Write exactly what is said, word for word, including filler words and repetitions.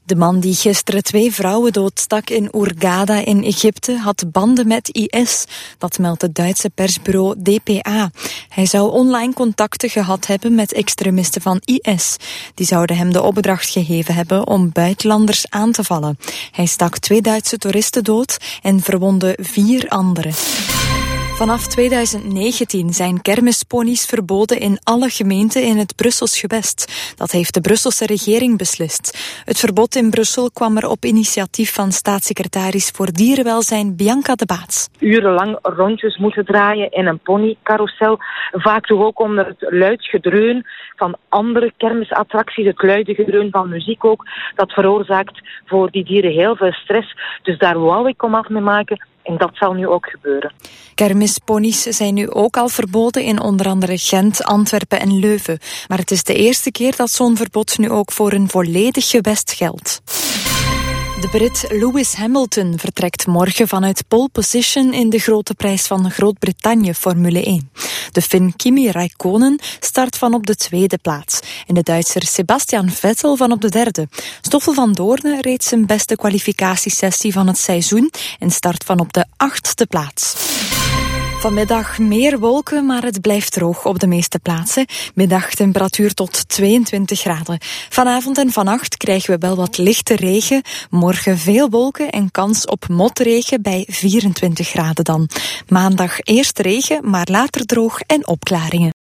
De man die gisteren twee vrouwen doodstak in Hurghada in Egypte had banden met I S. Dat meldt het Duitse persbureau D P A. Hij zou online contacten gehad hebben met extremisten van I S. Die zouden hem de opdracht gegeven hebben om buitenlanders aan te vallen. Hij stak twee Duitse toeristen dood en verwondde vier anderen. Vanaf tweeduizend negentien zijn kermisponies verboden in alle gemeenten in het Brussels gewest. Dat heeft de Brusselse regering beslist. Het verbod in Brussel kwam er op initiatief van staatssecretaris voor Dierenwelzijn Bianca de Baets. Urenlang rondjes moeten draaien in een ponycarousel. Vaak toch ook onder het luid gedreun van andere kermisattracties, het luide gedreun van muziek ook. Dat veroorzaakt voor die dieren heel veel stress. Dus daar wou ik komaf mee maken. En dat zal nu ook gebeuren. Kermisponies zijn nu ook al verboden in onder andere Gent, Antwerpen en Leuven. Maar het is de eerste keer dat zo'n verbod nu ook voor een volledig gewest geldt. De Brit Lewis Hamilton vertrekt morgen vanuit pole position in de grote prijs van Groot-Brittannië Formule één. De Fin Kimi Räikkönen start van op de tweede plaats en de Duitser Sebastian Vettel van op de derde. Stoffel van Doorne reed zijn beste kwalificatiesessie van het seizoen en start van op de achtste plaats. Vanmiddag meer wolken, maar het blijft droog op de meeste plaatsen. Middagtemperatuur tot tweeëntwintig graden. Vanavond en vannacht krijgen we wel wat lichte regen. Morgen veel wolken en kans op motregen bij vierentwintig graden dan. Maandag eerst regen, maar later droog en opklaringen.